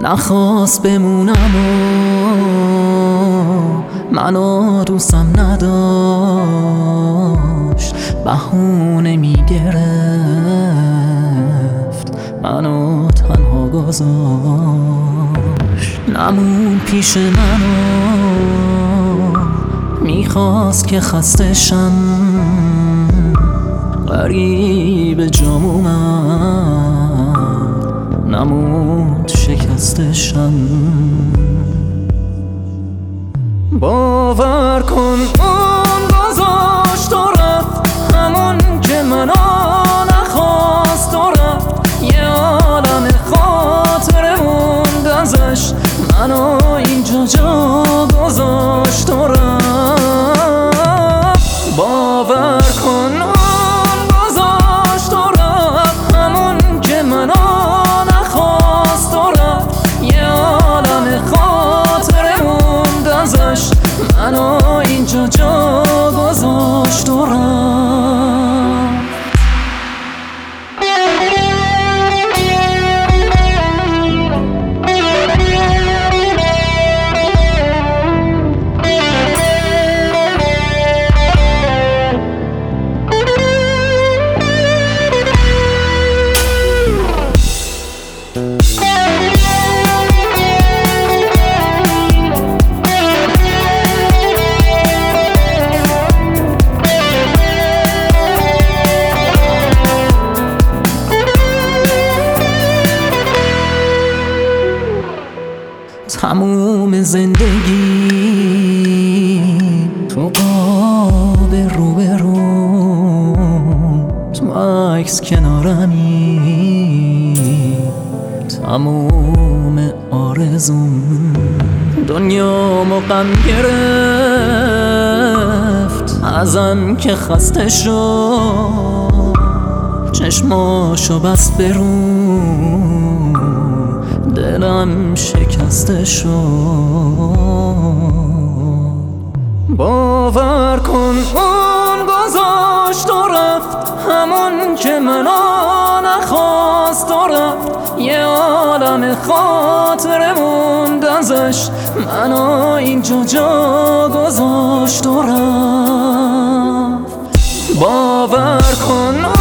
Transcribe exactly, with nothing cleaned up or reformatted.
نخواست بمونم و منو دوستم نداشت، بهونه میگرفت منو تنها گذاشت. نمون پیش منو میخواست که خسته شم، غریب جام اومد نموند شکسته شم. باور کن اون گذاشت و رفت، همون که منو نخواست و رفت. یه عالم خاطره موند ازش، منو اینجا جا گذاشت و رفت. باور کن اون گذاشت و رفت، همون که منو نخواست و رفت. یه عالم خاطره موند ازش، منو اینجا جا گذاشت و رفت. تموم زندگی تو قاب رو به رو، تو عکس کنارمی، تموم آرزوم. دنیا غم گرفت ازم که خسته شد، چشماشو بست برون دلم شکسته شد. باور کن اون گذاشت و رفت، همون که منو نخواست و رفت. یه عالم خاطره موند ازش، منو اینجا جا گذاشت و رفت. باور کن